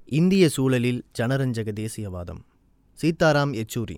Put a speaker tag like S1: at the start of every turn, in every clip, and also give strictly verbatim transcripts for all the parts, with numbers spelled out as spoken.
S1: இந்திய சூழலில் ஜனரஞ்சக தேசியவாதம். சீதாராம் யெச்சூரி.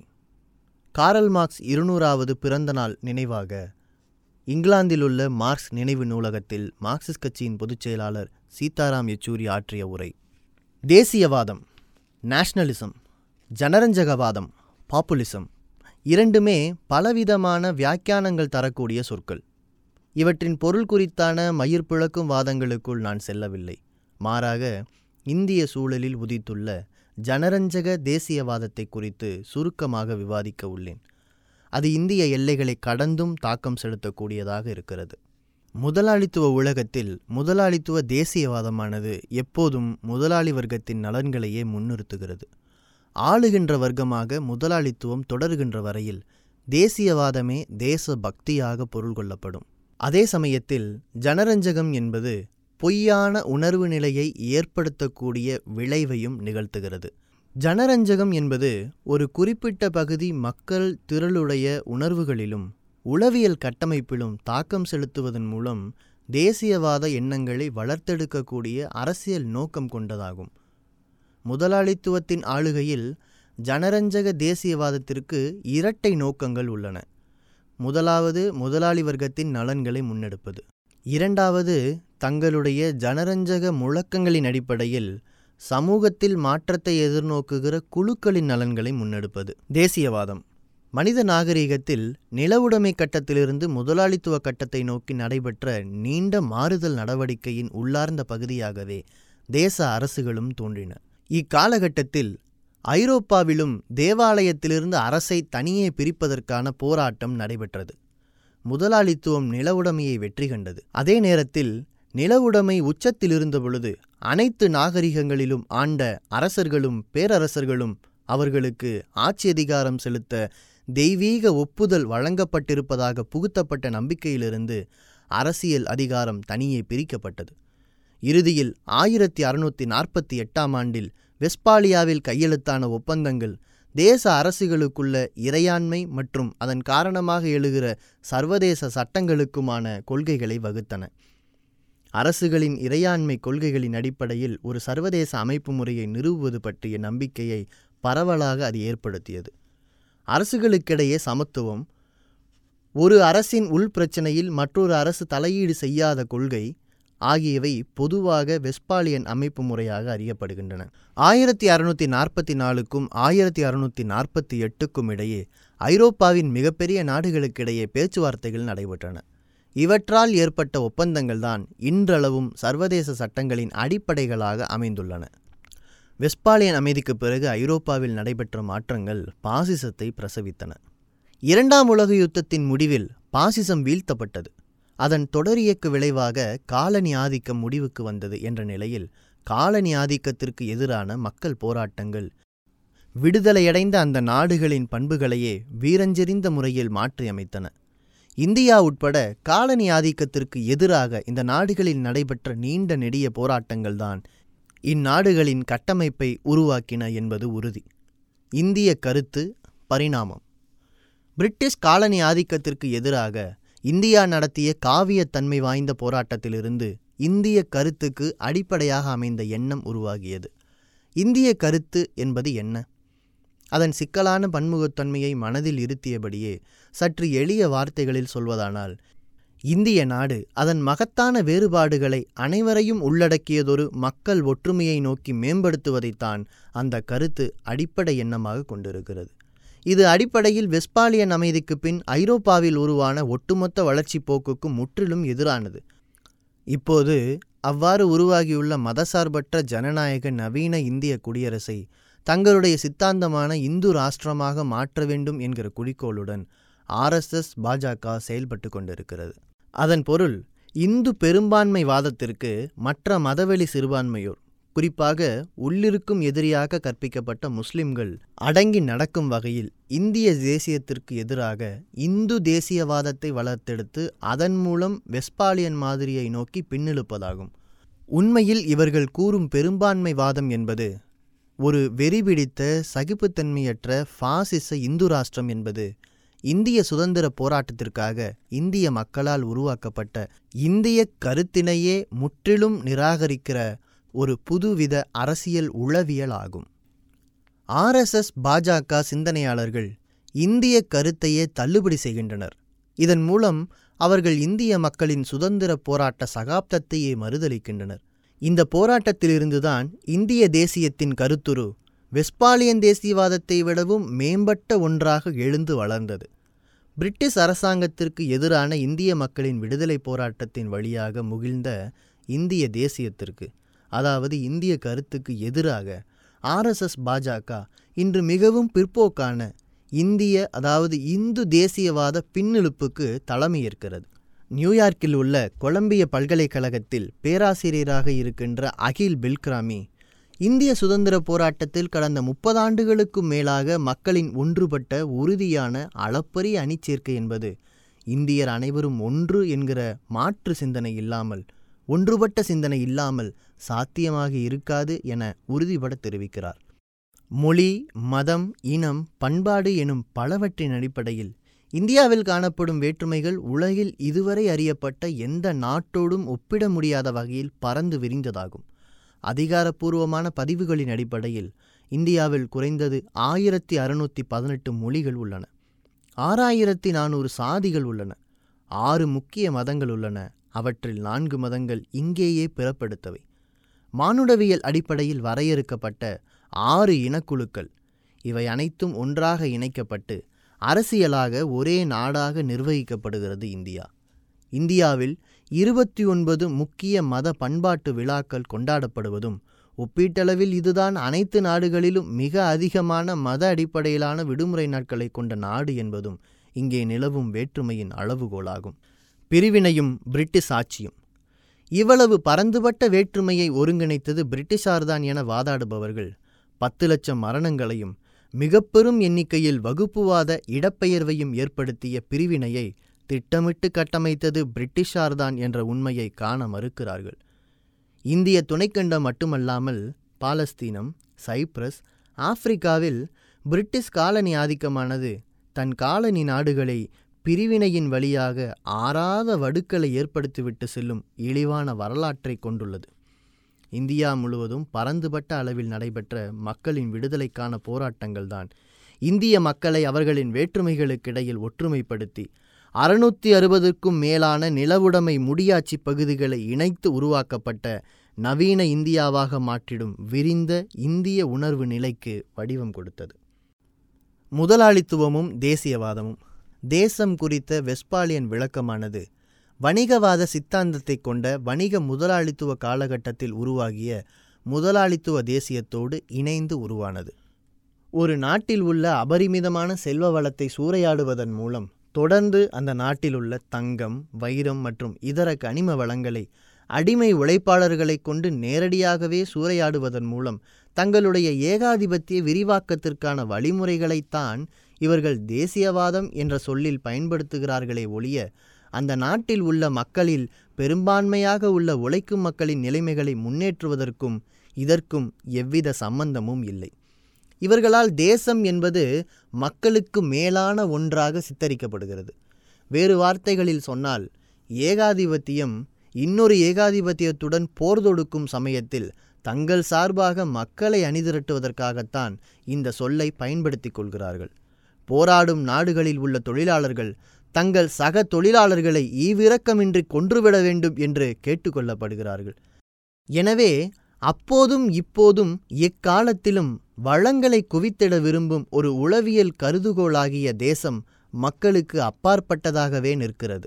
S1: காரல் மார்க்ஸ் இருநூறாவது பிறந்த நாள் நினைவாக இங்கிலாந்திலுள்ள மார்க்ஸ் நினைவு நூலகத்தில் மார்க்சிஸ்ட் கட்சியின் பொதுச் செயலாளர் சீதாராம் யெச்சூரி ஆற்றிய உரை. தேசியவாதம், நேஷனலிசம், ஜனரஞ்சகவாதம், பாப்புலிசம் இரண்டுமே பலவிதமான வியாக்கியானங்கள் தரக்கூடிய சொற்கள். இவற்றின் பொருள் குறித்தான மயிர்பிளக்கும் வாதங்களுக்குள் நான் செல்லவில்லை. மாறாக இந்திய சூழலில் உதித்துள்ள ஜனரஞ்சக தேசியவாதத்தை குறித்து சுருக்கமாக விவாதிக்க உள்ளேன். அது இந்திய எல்லைகளை கடந்தும் தாக்கம் செலுத்தக்கூடியதாக இருக்கிறது. முதலாளித்துவ உலகத்தில் முதலாளித்துவ தேசியவாதமானது எப்போதும் முதலாளி வர்க்கத்தின் நலன்களையே முன்னிறுத்துகிறது. ஆளுகின்ற வர்க்கமாக முதலாளித்துவம் தொடர்கின்ற வரையில் தேசியவாதமே தேச பக்தியாக பொருள் கொள்ளப்படும். அதே சமயத்தில் ஜனரஞ்சகம் என்பது பொய்யான உணர்வு நிலையை ஏற்படுத்தக்கூடிய விளைவையும் நிகழ்த்துகிறது. ஜனரஞ்சகம் என்பது ஒரு குறிப்பிட்ட பகுதி மக்கள் திரளுடைய உணர்வுகளிலும் உளவியல் கட்டமைப்பிலும் தாக்கம் செலுத்துவதன் மூலம் தேசியவாத எண்ணங்களை வளர்த்தெடுக்கக்கூடிய அரசியல் நோக்கம் கொண்டதாகும். முதலாளித்துவத்தின் ஆளுகையில் ஜனரஞ்சக தேசியவாதத்திற்கு இரட்டை நோக்கங்கள் உள்ளன. முதலாவது, முதலாளி வர்க்கத்தின் நலன்களை முன்னெடுப்பது. இரண்டாவது, தங்களுடைய ஜனரஞ்சக முழக்கங்களின் அடிப்படையில் சமூகத்தில் மாற்றத்தை எதிர்நோக்குகிற குழுக்களின் நலன்களை முன்னெடுப்பது. தேசியவாதம் மனித நாகரிகத்தில் நிலவுடைமை கட்டத்திலிருந்து முதலாளித்துவ கட்டத்தை நோக்கி நடைபெற்ற நீண்ட மாறுதல் நடவடிக்கையின் உள்ளார்ந்த பகுதியாகவே தேச அரசுகளும் தோன்றின. இக்காலகட்டத்தில் ஐரோப்பாவிலும் தேவாலயத்திலிருந்து அரசை தனியே பிரிப்பதற்கான போராட்டம் நடைபெற்றது. முதலாளித்துவம் நிலவுடைமையை வெற்றி கண்டது. அதே நேரத்தில் நிலவுடைமை உச்சத்தில் இருந்த பொழுது அனைத்து நாகரிகங்களிலும் ஆண்ட அரசர்களும் பேரரசர்களும் அவர்களுக்கு ஆட்சி அதிகாரம் செலுத்த தெய்வீக ஒப்புதல் வழங்கப்பட்டிருப்பதாக புகுத்தப்பட்ட நம்பிக்கையிலிருந்து அரசியல் அதிகாரம் தனியே பிரிக்கப்பட்டது. இறுதியில் ஆயிரத்தி அறுநூற்றி நாற்பத்தி எட்டாம் ஆண்டில் வெஸ்பாலியாவில் கையெழுத்தான ஒப்பந்தங்கள் தேச அரசுகளுக்குள்ள இறையாண்மை மற்றும் அதன் காரணமாக எழுகிற சர்வதேச சட்டங்களுக்குமான கொள்கைகளை வகுத்தன. அரசுகளின் இறையாண்மை கொள்கைகளின் அடிப்படையில் ஒரு சர்வதேச அமைப்பு முறையை நிறுவுவது பற்றிய நம்பிக்கையை பரவலாக அது ஏற்படுத்தியது. அரசுகளுக்கிடையே சமத்துவம், ஒரு அரசின் உள் பிரச்சனையில் மற்றொரு அரசு தலையீடு செய்யாத கொள்கை ஆகியவை பொதுவாக வெஸ்பாலியன் அமைப்பு முறையாக அறியப்படுகின்றன. ஆயிரத்தி அறுநூற்றி நாற்பத்தி நாலுக்கும் ஆயிரத்தி அறுநூற்றி நாற்பத்தி எட்டுக்கும் இடையே ஐரோப்பாவின் மிகப்பெரிய நாடுகளுக்கிடையே பேச்சுவார்த்தைகள் நடைபெற்றன. இவற்றால் ஏற்பட்ட ஒப்பந்தங்கள்தான் இன்றளவும் சர்வதேச சட்டங்களின் அடிப்படைகளாக அமைந்துள்ளன. வெஸ்பாலியன் அமைதிக்கு பிறகு ஐரோப்பாவில் நடைபெற்ற மாற்றங்கள் பாசிசத்தை பிரசவித்தன. இரண்டாம் உலக யுத்தத்தின் முடிவில் பாசிசம் வீழ்த்தப்பட்டது. அதன் தொடரியக்கு விளைவாக காலனி ஆதிக்கம் முடிவுக்கு வந்தது என்ற நிலையில் காலனி ஆதிக்கத்திற்கு எதிரான மக்கள் போராட்டங்கள் விடுதலையடைந்த அந்த நாடுகளின் பண்புகளையே வீரஞ்செறிந்த முறையில் மாற்றியமைத்தன. இந்தியா உட்பட காலனி ஆதிக்கத்திற்கு எதிராக இந்த நாடுகளில் நடைபெற்ற நீண்ட நெடிய போராட்டங்கள்தான் இந்நாடுகளின் கட்டமைப்பை உருவாக்கின என்பது உறுதி. இந்திய கருத்து பரிணாமம். பிரிட்டிஷ் காலனி ஆதிக்கத்திற்கு எதிராக இந்தியா நடத்திய காவியத்தன்மை வாய்ந்த போராட்டத்திலிருந்து இந்திய கருத்துக்கு அடிப்படையாக அமைந்த எண்ணம் உருவாகியது. இந்திய கருத்து என்பது என்ன? அதன் சிக்கலான பன்முகத்தன்மையை மனதில் இருத்தியபடியே சற்று எளிய வார்த்தைகளில் சொல்வதானால், இந்திய நாடு அதன் மகத்தான வேறுபாடுகளை அனைவரையும் உள்ளடக்கியதொரு மக்கள் ஒற்றுமையை நோக்கி மேம்படுத்துவதைத்தான் அந்த கருத்து அடிப்படை எண்ணமாக கொண்டிருக்கிறது. இது அடிப்படையில் வெஸ்பாலியன் அமைதிக்கு பின் ஐரோப்பாவில் உருவான ஒட்டுமொத்த வளர்ச்சி போக்குக்கு முற்றிலும் எதிரானது. இப்போது அவ்வாறு உருவாகியுள்ள மதசார்பற்ற ஜனநாயக நவீன இந்திய குடியரசை தங்களுடைய சித்தாந்தமான இந்து ராஷ்டிரமாக மாற்ற வேண்டும் என்கிற குறிக்கோளுடன் ஆர்எஸ்எஸ் பாஜக செயல்பட்டு கொண்டிருக்கிறது. அதன் பொருள், இந்து பெரும்பான்மை வாதத்திற்கு மற்ற மதவெளி சிறுபான்மையோர், குறிப்பாக உள்ளிருக்கும் எதிரியாக கற்பிக்கப்பட்ட முஸ்லிம்கள் அடங்கி நடக்கும் வகையில் இந்திய தேசியத்திற்கு எதிராக இந்து தேசியவாதத்தை வளர்த்தெடுத்து அதன் மூலம் வெஸ்பாலியன் மாதிரியை நோக்கி பின்னிழுப்பதாகும். உண்மையில் இவர்கள் கூறும் பெரும்பான்மை வாதம் என்பது ஒரு வெறிபிடித்த சகிப்புத்தன்மையற்ற பாசிச இந்து ராஷ்டிரம் என்பது இந்திய சுதந்திர போராட்டத்திற்காக இந்திய மக்களால் உருவாக்கப்பட்ட இந்திய கருத்தினையே முற்றிலும் நிராகரிக்கிற ஒரு புதுவித அரசியல் உளவியல் ஆகும். ஆர்எஸ்எஸ் பாஜக சிந்தனையாளர்கள் இந்திய கருத்தையே தள்ளுபடி செய்கின்றனர். இதன் மூலம் அவர்கள் இந்திய மக்களின் சுதந்திர போராட்ட சகாப்தத்தையே மறுதலிக்கின்றனர். இந்த போராட்டத்திலிருந்துதான் இந்திய தேசியத்தின் கருத்துரு வெஸ்பாலியன் தேசியவாதத்தை விடவும் மேம்பட்ட ஒன்றாக எழுந்து வளர்ந்தது. பிரிட்டிஷ் அரசாங்கத்திற்கு எதிரான இந்திய மக்களின் விடுதலை போராட்டத்தின் வழியாக முகிழ்ந்த இந்திய தேசியத்திற்கு, அதாவது இந்திய கருத்துக்கு எதிராக ஆர்எஸ்எஸ் பாஜக இன்று மிகவும் பிற்போக்கான இந்திய, அதாவது இந்து தேசியவாத பின்னெழுப்புக்கு தலைமையேற்கிறது. நியூயார்க்கில் உள்ள கொலம்பியா பல்கலைக்கழகத்தில் பேராசிரியராக இருக்கின்ற அகில் பில்கிராமி இந்திய சுதந்திர போராட்டத்தில் கடந்த முப்பது ஆண்டுகளுக்கும் மேலாக மக்களின் ஒன்றுபட்ட உறுதியான அளப்பரிய அணிச்சேர்க்கை என்பது இந்தியர் அனைவரும் ஒன்று என்கிற மாற்று சிந்தனை இல்லாமல், ஒன்றுபட்ட சிந்தனை இல்லாமல் சாத்தியமாக இருக்காது என உறுதிபட தெரிவிக்கிறார். மொழி, மதம், இனம், பண்பாடு எனும் பலவற்றின் அடிப்படையில் இந்தியாவில் காணப்படும் வேற்றுமைகள் உலகில் இதுவரை அறியப்பட்ட எந்த நாட்டோடும் ஒப்பிட முடியாத வகையில் பறந்து விரிந்ததாகும். அதிகாரப்பூர்வமான பதிவுகளின் அடிப்படையில் இந்தியாவில் குறைந்தது ஆயிரத்தி அறுநூற்றி பதினெட்டு மொழிகள் உள்ளன. ஆறாயிரத்தி நானூறு சாதிகள் உள்ளன. ஆறு முக்கிய மதங்கள் உள்ளன. அவற்றில் நான்கு மதங்கள் இங்கேயே பிறப்பெடுத்தவை. மானுடவியல் அடிப்படையில் வரையறுக்கப்பட்ட ஆறு இனக்குழுக்கள், இவை அனைத்தும் ஒன்றாக இணைக்கப்பட்டு அரசியலாக ஒரே நாடாக நிர்வகிக்கப்படுகிறது இந்தியா. இந்தியாவில் இருபத்தி ஒன்பது முக்கிய மத பண்பாட்டு விழாக்கள் கொண்டாடப்படுவதும், ஒப்பீட்டளவில் இதுதான் அனைத்து நாடுகளிலும் மிக அதிகமான மத அடிப்படையிலான விடுமுறை நாட்களை கொண்ட நாடு என்பதும் இங்கே நிலவும் வேற்றுமையின் அளவுகோலாகும். பிரிவினையும் பிரிட்டிஷ் ஆட்சியும். இவ்வளவு பரந்துபட்ட வேற்றுமையை ஒருங்கிணைத்தது பிரிட்டிஷார்தான் என வாதாடுபவர்கள் பத்து லட்சம் மரணங்களையும் மிக பெரும் எண்ணிக்கையில் வகுப்புவாத இடப்பெயர்வையும் ஏற்படுத்திய பிரிவினையை திட்டமிட்டு கட்டமைத்தது பிரிட்டிஷார்தான் என்ற உண்மையை காண மறுக்கிறார்கள். இந்திய துணைக்கண்டம் மட்டுமல்லாமல் பாலஸ்தீனம், சைப்ரஸ், ஆப்பிரிக்காவில் பிரிட்டிஷ் காலனி ஆதிக்கமானது தன் காலனி நாடுகளை பிரிவினையின் வழியாக ஆறாத வடுக்களை ஏற்படுத்திவிட்டு செல்லும் இழிவான வரலாற்றை கொண்டுள்ளது. இந்தியா முழுவதும் பரந்துபட்ட அளவில் நடைபெற்ற மக்களின் விடுதலைக்கான போராட்டங்கள்தான் இந்திய மக்களை அவர்களின் வேற்றுமைகளுக்கிடையில் ஒற்றுமைப்படுத்தி அறுநூற்றி அறுபதுக்கும் மேலான நிலவுடைமை முடியாட்சி பகுதிகளை இணைத்து உருவாக்கப்பட்ட நவீன இந்தியாவாக மாற்றிடும் விரிந்த இந்திய உணர்வு நிலைக்கு வடிவம் கொடுத்தது. முதலாளித்துவமும் தேசியவாதமும். தேசம் குறித்த வெஸ்பாலியன் விளக்கமானது வணிகவாத சித்தாந்தத்தை கொண்ட வணிக முதலாளித்துவ காலகட்டத்தில் உருவாகிய முதலாளித்துவ தேசியத்தோடு இணைந்து உருவானது. ஒரு நாட்டில் உள்ள அபரிமிதமான செல்வ வளத்தை சூறையாடுவதன் மூலம் தொடர்ந்து அந்த நாட்டில் உள்ள தங்கம், வைரம் மற்றும் இதர கனிம வளங்களை அடிமை உழைப்பாளர்களை கொண்டு நேரடியாகவே சூறையாடுவதன் மூலம் தங்களுடைய ஏகாதிபத்திய விரிவாக்கத்திற்கான வழிமுறைகளைத்தான் இவர்கள் தேசியவாதம் என்ற சொல்லில் பயன்படுத்துகிறார்களே ஒழிய அந்த நாட்டில் உள்ள மக்களில் பெரும்பான்மையாக உள்ள உழைக்கும் மக்களின் நிலைமைகளை முன்னேற்றுவதற்கும் இதற்கும் எவ்வித சம்பந்தமும் இல்லை. இவர்களால் தேசம் என்பது மக்களுக்கு மேலான ஒன்றாக சித்தரிக்கப்படுகிறது. வேறு வார்த்தைகளில் சொன்னால், ஏகாதிபத்தியம் இன்னொரு ஏகாதிபத்தியத்துடன் போர் தொடுக்கும் சமயத்தில் தங்கள் சார்பாக மக்களை அணிதிரட்டுவதற்காகத்தான் இந்த சொல்லை பயன்படுத்திக் கொள்கிறார்கள். போராடும் நாடுகளில் உள்ள தொழிலாளர்கள் தங்கள் சக தொழிலாளர்களை ஈவிரக்கமின்றி கொன்றுவிட வேண்டும் என்று கேட்டுக்கொள்ளப்படுகிறார்கள். எனவே அப்போதும் இப்போதும் எக்காலத்திலும் வளங்களை குவித்திட விரும்பும் ஒரு உளவியல் கருதுகோளாகிய தேசம் மக்களுக்கு அப்பாற்பட்டதாகவே நிற்கிறது.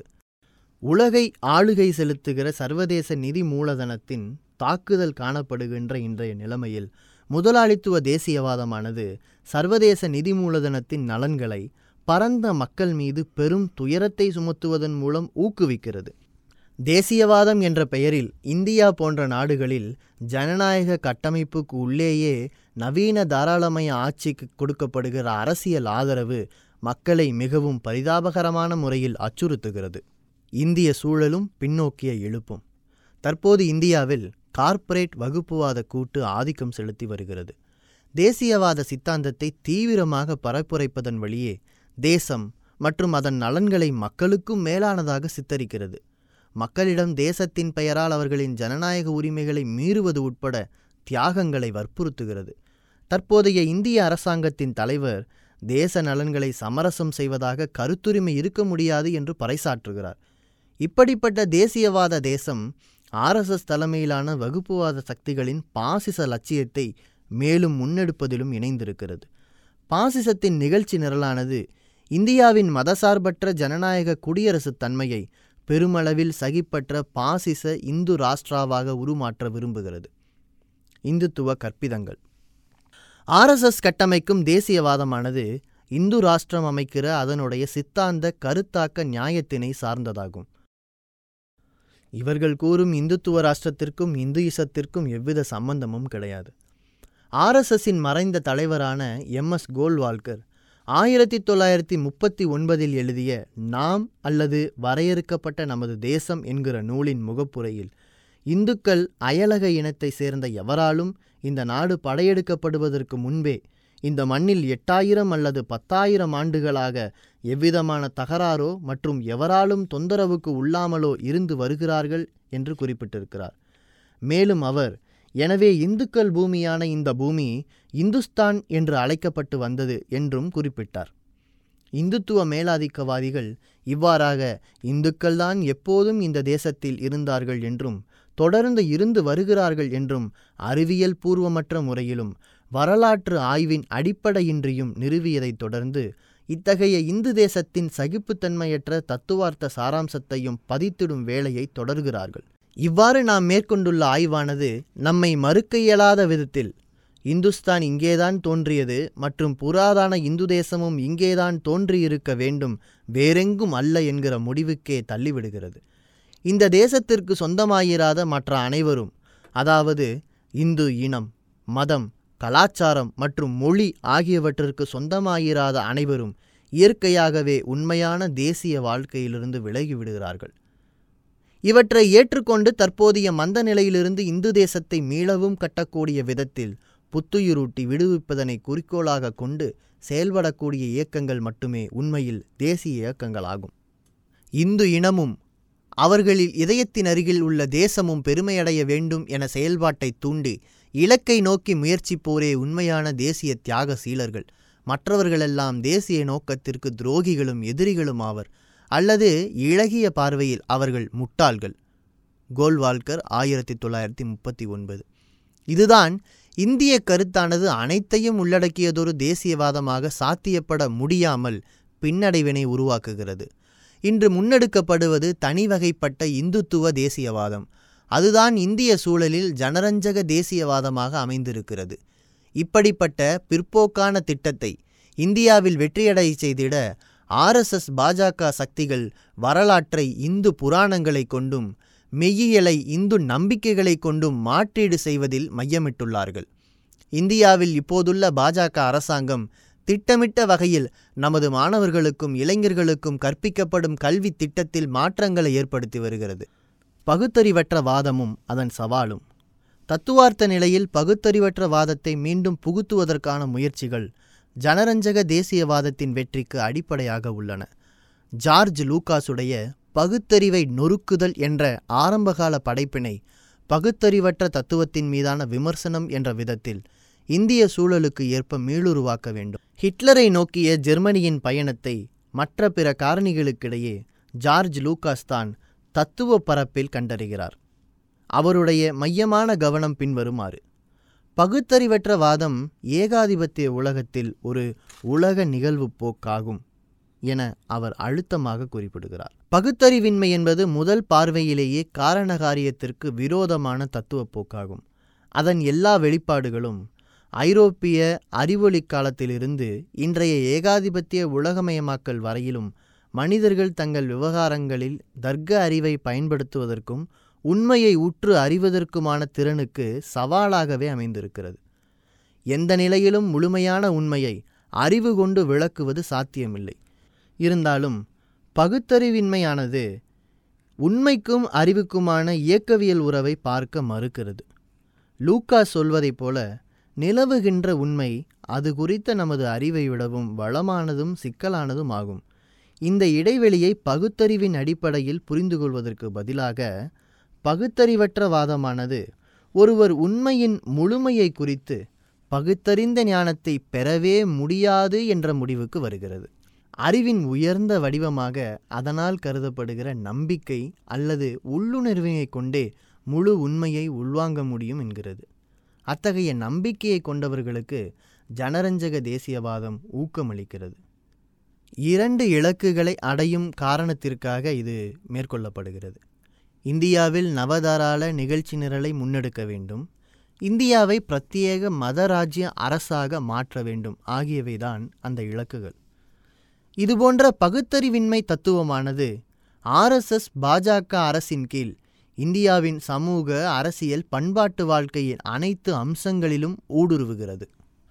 S1: உலகை ஆளுகை செலுத்துகிற சர்வதேச நிதி மூலதனத்தின் தாக்குதல் காணப்படுகின்ற இன்றைய நிலைமையில் முதலாளித்துவ தேசியவாதமானது சர்வதேச நிதி மூலதனத்தின் நலன்களை பரந்த மக்கள் மீது பெரும் துயரத்தை சுமத்துவதன் மூலம் ஊக்குவிக்கிறது. தேசியவாதம் என்ற பெயரில் இந்தியா போன்ற நாடுகளில் ஜனநாயக கட்டமைப்புக்கு உள்ளேயே நவீன தாராளமய ஆட்சிக்கு கொடுக்கப்படுகிற அரசியல் ஆதரவு மக்களை மிகவும் பரிதாபகரமான முறையில் அச்சுறுத்துகிறது. இந்திய சூழலும் பின்னோக்கிய எழுப்பும். தற்போது இந்தியாவில் கார்ப்பரேட் வகுப்புவாத கூட்டு ஆதிக்கம் செலுத்தி வருகிறது. தேசியவாத சித்தாந்தத்தை தீவிரமாக பரப்புரைப்பதன் வழியே தேசம் மற்றும் அதன் நலன்களை மக்களுக்கும் மேலானதாக சித்தரிக்கிறது. மக்களிடம் தேசத்தின் பெயரால் அவர்களின் ஜனநாயக உரிமைகளை மீறுவது உட்பட தியாகங்களை வற்புறுத்துகிறது. தற்போதைய இந்திய அரசாங்கத்தின் தலைவர் தேச நலன்களை சமரசம் செய்வதாக கருத்துரிமை இருக்க முடியாது என்று பறைசாற்றுகிறார். இப்படிப்பட்ட தேசியவாத தேசம் ஆர்எஸ்எஸ் தலைமையிலான வகுப்புவாத சக்திகளின் பாசிச லட்சியத்தை மேலும் முன்னெடுப்பதிலும் இணைந்திருக்கிறது. பாசிசத்தின் நிகழ்ச்சி நிரலானது இந்தியாவின் மதசார்பற்ற ஜனநாயக குடியரசுத் தன்மையை பெருமளவில் சகிப்பற்ற பாசிச இந்து ராஷ்டிராவாக உருமாற்ற விரும்புகிறது. இந்துத்துவ கற்பிதங்கள். ஆர்எஸ்எஸ் கட்டமைக்கும் தேசியவாதமானது இந்து ராஷ்டிரம் அமைக்கிற அதனுடைய சித்தாந்த கருத்தாக்க நியாயத்தினை சார்ந்ததாகும். இவர்கள் கூறும் இந்துத்துவ ராஷ்டிரத்திற்கும் இந்துயிசத்திற்கும் எவ்வித சம்பந்தமும் கிடையாது. ஆர்எஸ்எஸின் மறைந்த தலைவரான எம் எஸ் கோல்வால்கர் ஆயிரத்தி தொள்ளாயிரத்தி முப்பத்தி ஒன்பதில் எழுதிய நாம் அல்லது வரையறுக்கப்பட்ட நமது தேசம் என்கிற நூலின் முகப்புரையில் இந்துக்கள் அயலக இனத்தை சேர்ந்த எவராலும் இந்த நாடு படையெடுக்கப்படுவதற்கு முன்பே இந்த மண்ணில் எட்டாயிரம் அல்லது பத்தாயிரம் ஆண்டுகளாக எவ்விதமான தகராறோ மற்றும் எவராலும் தொந்தரவுக்கு உள்ளாமலோ இருந்து வருகிறார்கள் என்று குறிப்பிட்டிருக்கிறார். மேலும் அவர், எனவே இந்துக்கள் பூமியான இந்த பூமி இந்துஸ்தான் என்று அழைக்கப்பட்டு வந்தது என்றும் குறிப்பிட்டார். இந்துத்துவ மேலாதிக்கவாதிகள் இவ்வாறாக இந்துக்கள்தான் எப்போதும் இந்த தேசத்தில் இருந்தார்கள் என்றும் தொடர்ந்து இருந்து வருகிறார்கள் என்றும் அறிவியல் பூர்வமற்ற முறையிலும் வரலாற்று ஆய்வின் அடிப்படையின்றியும் நிறுவியதைத் தொடர்ந்து இத்தகைய இந்து தேசத்தின் சகிப்புத்தன்மையற்ற தத்துவார்த்த சாராம்சத்தையும் பதித்திடும் வேலையை தொடர்கிறார்கள். இவ்வாறு நாம் மேற்கொண்டுள்ள ஆய்வானது நம்மை மறுக்க இயலாத விதத்தில் இந்துஸ்தான் இங்கேதான் தோன்றியது மற்றும் புராதன இந்து தேசமும் இங்கேதான் தோன்றியிருக்க வேண்டும், வேறெங்கும் அல்ல என்கிற முடிவுக்கே தள்ளிவிடுகிறது. இந்த தேசத்திற்கு சொந்தமாயிராத மற்ற அனைவரும், அதாவது இந்து இனம், மதம், கலாச்சாரம் மற்றும் மொழி ஆகியவற்றிற்கு சொந்தமாயிராத அனைவரும் இயற்கையாகவே உண்மையான தேசிய வாழ்க்கையிலிருந்து விலகிவிடுகிறார்கள். இவற்றை ஏற்றுக்கொண்டு தற்போதைய மந்த நிலையிலிருந்து இந்து தேசத்தை மீளவும் கட்டக்கூடிய விதத்தில் புத்துயிரூட்டி விடுவிப்பதனை குறிக்கோளாக கொண்டு செயல்படக்கூடிய இயக்கங்கள் மட்டுமே உண்மையில் தேசிய இயக்கங்களாகும். இந்து இனமும் அவர்களில் இதயத்தின் அருகில் உள்ள தேசமும் பெருமையடைய வேண்டும் என செயல்பாட்டை தூண்டி இலக்கை நோக்கி முயற்சிப்போரே உண்மையான தேசிய தியாக சீலர்கள். மற்றவர்களெல்லாம் தேசிய நோக்கத்திற்கு துரோகிகளும் எதிரிகளும் ஆவர், அல்லது இளகிய பார்வையில் அவர்கள் முட்டாள்கள். கோல்வால்கர் ஆயிரத்தி தொள்ளாயிரத்தி முப்பத்தி ஒன்பது. இதுதான் இந்திய கருத்தானது அனைத்தையும் உள்ளடக்கியதொரு தேசியவாதமாக சாத்தியப்பட முடியாமல் பின்னடைவினை உருவாக்குகிறது. இன்று முன்னெடுக்கப்படுவது தனிவகைப்பட்ட இந்துத்துவ தேசியவாதம். அதுதான் இந்திய சூழலில் ஜனரஞ்சக தேசியவாதமாக அமைந்திருக்கிறது. இப்படிப்பட்ட பிற்போக்கான திட்டத்தை இந்தியாவில் வெற்றியடை செய்திட ஆர்எஸ்எஸ் பாஜக சக்திகள் வரலாற்றை இந்து புராணங்களை கொண்டும் மெய்யியலை இந்து நம்பிக்கைகளை கொண்டும் மாற்றீடு செய்வதில் மையமிட்டுள்ளார்கள். இந்தியாவில் இப்போதுள்ள பாஜக அரசாங்கம் திட்டமிட்ட வகையில் நமது மாணவர்களுக்கும் இளைஞர்களுக்கும் கற்பிக்கப்படும் கல்வி திட்டத்தில் மாற்றங்களை ஏற்படுத்தி வருகிறது. பகுத்தறிவற்ற வாதமும் அதன் சவாலும். தத்துவார்த்த நிலையில் பகுத்தறிவற்ற வாதத்தை மீண்டும் புகுத்துவதற்கான முயற்சிகள் ஜனரஞ்சக தேசியவாதத்தின் வெற்றிக்கு அடிப்படையாக உள்ளன. ஜார்ஜ் லூகாஸுடைய பகுத்தறிவை நொறுக்குதல் என்ற ஆரம்பகால படைப்பினை பகுத்தறிவற்ற தத்துவத்தின் மீதான விமர்சனம் என்ற விதத்தில் இந்திய சூழலுக்கு ஏற்ப மீளுருவாக்க வேண்டும். ஹிட்லரை நோக்கிய ஜெர்மனியின் பயணத்தை மற்ற பிற காரணிகளுக்கிடையே ஜார்ஜ் லூகாஸ் தான் தத்துவ பரப்பில் கண்டறிகிறார். அவருடைய மையமான கவனம் பின்வருமாறு: பகுத்தறிவற்ற வாதம் ஏகாதிபத்திய உலகத்தில் ஒரு உலக நிகழ்வு போக்காகும் என அவர் அழுத்தமாக குறிப்பிடுகிறார். பகுத்தறிவின்மை என்பது முதல் பார்வையிலேயே காரணகாரியத்திற்கு விரோதமான தத்துவ போக்காகும். அதன் எல்லா வெளிப்பாடுகளும் ஐரோப்பிய அறிவொளி காலத்திலிருந்து இன்றைய ஏகாதிபத்திய உலகமயமாக்கல் வரையிலும் மனிதர்கள் தங்கள் விவகாரங்களில் தர்க்க அறிவை பயன்படுத்துவதற்கும் உண்மையை உற்று அறிவதற்குமான திறனுக்கு சவாலாகவே அமைந்திருக்கிறது. எந்த நிலையிலும் முழுமையான உண்மையை அறிவு கொண்டு விளக்குவது சாத்தியமில்லை. இருந்தாலும் பகுத்தறிவின்மையானது உண்மைக்கும் அறிவுக்குமான இயக்கவியல் உறவை பார்க்க மறுக்கிறது. லூகாஸ் சொல்வதைப் போல நிலவுகின்ற உண்மை அது குறித்த நமது அறிவை விடவும் வளமானதும் சிக்கலானதும் ஆகும். இந்த இடைவெளியை பகுத்தறிவின் அடிப்படையில் புரிந்து கொள்வதற்கு பதிலாக பகுத்தறிவற்ற வாதமானது ஒருவர் உண்மையின் முழுமையை குறித்து பகுத்தறிந்த ஞானத்தை பெறவே முடியாது என்ற முடிவுக்கு வருகிறது. அறிவின் உயர்ந்த வடிவமாக அதனால் கருதப்படுகிற நம்பிக்கை அல்லது உள்ளுணர்வினை கொண்டே முழு உண்மையை உள்வாங்க முடியும் என்கிறது. அத்தகைய நம்பிக்கையை கொண்டவர்களுக்கு ஜனரஞ்சக தேசியவாதம் ஊக்கமளிக்கிறது. இரண்டு இலக்குகளை அடையும் காரணத்திற்காக இது மேற்கொள்ளப்படுகிறது. இந்தியாவில் நவதாராள நிகழ்ச்சி நிரலை முன்னெடுக்க வேண்டும், இந்தியாவை பிரத்யேக மதராஜ்ய அரசாக மாற்ற வேண்டும் ஆகியவைதான் அந்த இலக்குகள். இதுபோன்ற பகுத்தறிவின்மை தத்துவமானது ஆர்எஸ்எஸ் பாஜக அரசின் கீழ் இந்தியாவின் சமூக, அரசியல், பண்பாட்டு வாழ்க்கையின் அனைத்து அம்சங்களிலும் ஊடுருவுகிறது.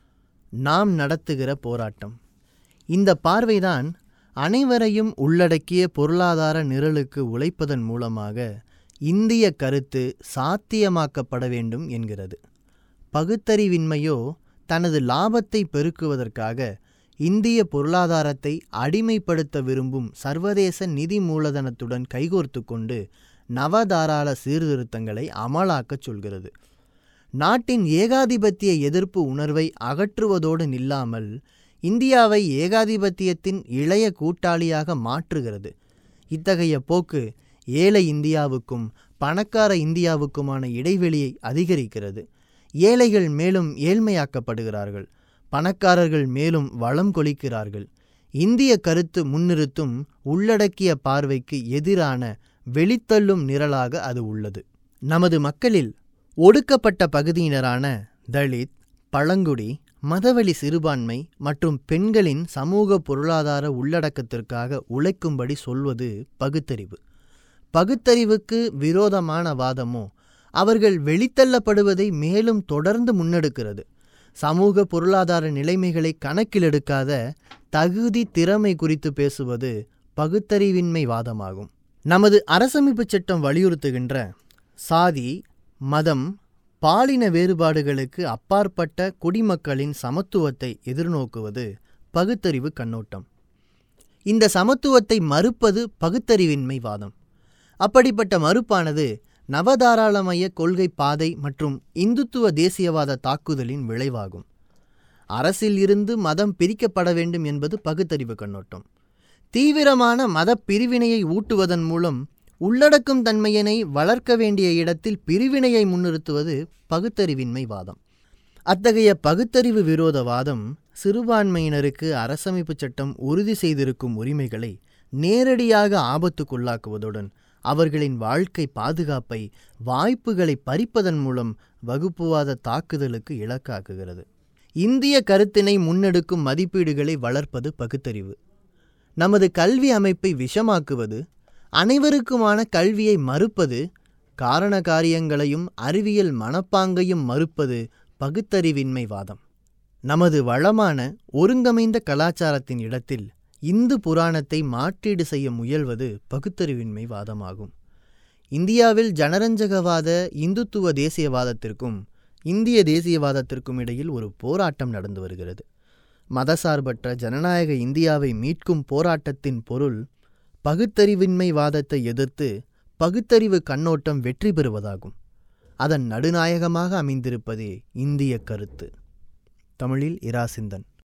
S1: நாம் நடத்துகிற போராட்டம். இந்த பார்வைதான் அனைவரையும் உள்ளடக்கிய பொருளாதார நிரலுக்கு உழைப்பதன் மூலமாக இந்திய கருத்து சாத்தியமாக்கப்பட வேண்டும் என்கிறது. பகுத்தறிவின்மையோ தனது லாபத்தை பெருக்குவதற்காக இந்திய பொருளாதாரத்தை அடிமைப்படுத்த விரும்பும் சர்வதேச நிதி மூலதனத்துடன் கைகோர்த்து கொண்டு நவதாராள சீர்திருத்தங்களை அமலாக்கச் சொல்கிறது. நாட்டின் ஏகாதிபத்திய எதிர்ப்பு உணர்வை அகற்றுவதோடு நில்லாமல் இந்தியாவை ஏகாதிபத்தியத்தின் இளைய கூட்டாளியாக மாற்றுகிறது. இத்தகைய போக்கு ஏழை இந்தியாவுக்கும் பணக்கார இந்தியாவுக்குமான இடைவெளியை அதிகரிக்கிறது. ஏழைகள் மேலும் ஏழ்மையாக்கப்படுகிறார்கள், பணக்காரர்கள் மேலும் வளம் கொளிக்கிறார்கள். இந்திய கருத்து முன்னிறுத்தும் உள்ளடக்கிய பார்வைக்கு எதிரான வெளித்தள்ளும் நிரலாக அது உள்ளது. நமது மக்களில் ஒடுக்கப்பட்ட பகுதியினரான தலித், பழங்குடி, மதவெளி சிறுபான்மை மற்றும் பெண்களின் சமூக பொருளாதார உள்ளடக்கத்திற்காக உழைக்கும்படி சொல்வது பகுத்தறிவு. பகுத்தறிவுக்கு விரோதமான வாதமோ அவர்கள் வெளித்தள்ளப்படுவதை மேலும் தொடர்ந்து முன்னெடுக்கிறது. சமூக பொருளாதார நிலைமைகளை கணக்கிலெடுக்காத தகுதி திறமை குறித்து பேசுவது பகுத்தறிவின்மை வாதமாகும். நமது அரசமைப்பு சட்டம் வலியுறுத்துகின்ற சாதி, மதம், பாலின வேறுபாடுகளுக்கு அப்பாற்பட்ட குடிமக்களின் சமத்துவத்தை எதிர்நோக்குவது பகுத்தறிவு கண்ணோட்டம். இந்த சமத்துவத்தை மறுப்பது பகுத்தறிவின்மை வாதம். அப்படிப்பட்ட மறுப்பானது நவதாராளமய கொள்கை பாதை மற்றும் இந்துத்துவ தேசியவாத தாக்குதலின் விளைவாகும். அரசில் இருந்து மதம் பிரிக்கப்பட வேண்டும் என்பது பகுத்தறிவு கண்ணோட்டம். தீவிரமான மத பிரிவினையை ஊட்டுவதன் மூலம் உள்ளடக்கும் தன்மையினை வளர்க்க வேண்டிய இடத்தில் பிரிவினையை முன்னிறுத்துவது பகுத்தறிவின்மை வாதம். அத்தகைய பகுத்தறிவு விரோத வாதம் சிறுபான்மையினருக்கு அரசமைப்பு சட்டம் உறுதி செய்திருக்கும் உரிமைகளை நேரடியாக ஆபத்துக்குள்ளாக்குவதுடன் அவர்களின் வாழ்க்கை பாதுகாப்பை, வாய்ப்புகளை பறிப்பதன் மூலம் வகுப்புவாத தாக்குதலுக்கு இலக்காக்குகிறது. இந்திய கருத்தினை முன்னெடுக்கும் மதிப்பீடுகளை வளர்ப்பது பகுத்தறிவு. நமது கல்வி அமைப்பை விஷமாக்குவது, அனைவருக்குமான கல்வியை மறுப்பது, காரண காரியங்களையும் அறிவியல் மனப்பாங்கையும் மறுப்பது பகுத்தறிவின்மை வாதம். நமது வளமான ஒருங்கமைந்த கலாச்சாரத்தின் இடத்தில் இந்து புராணத்தை மாற்றீடு செய்ய முயல்வது பகுத்தறிவின்மை வாதமாகும். இந்தியாவில் ஜனரஞ்சகவாத இந்துத்துவ தேசியவாதத்திற்கும் இந்திய தேசியவாதத்திற்கும் இடையில் ஒரு போராட்டம் நடந்து வருகிறது. மதசார்பற்ற ஜனநாயக இந்தியாவை மீட்கும் போராட்டத்தின் பொருள் பகுத்தறிவின்மை வாதத்தை எதிர்த்து பகுத்தறிவு கண்ணோட்டம் வெற்றி பெறுவதாகும். அதன் நடுநாயகமாக அமைந்திருப்பதே இந்திய கருத்து. தமிழில் இரா சிந்தன்.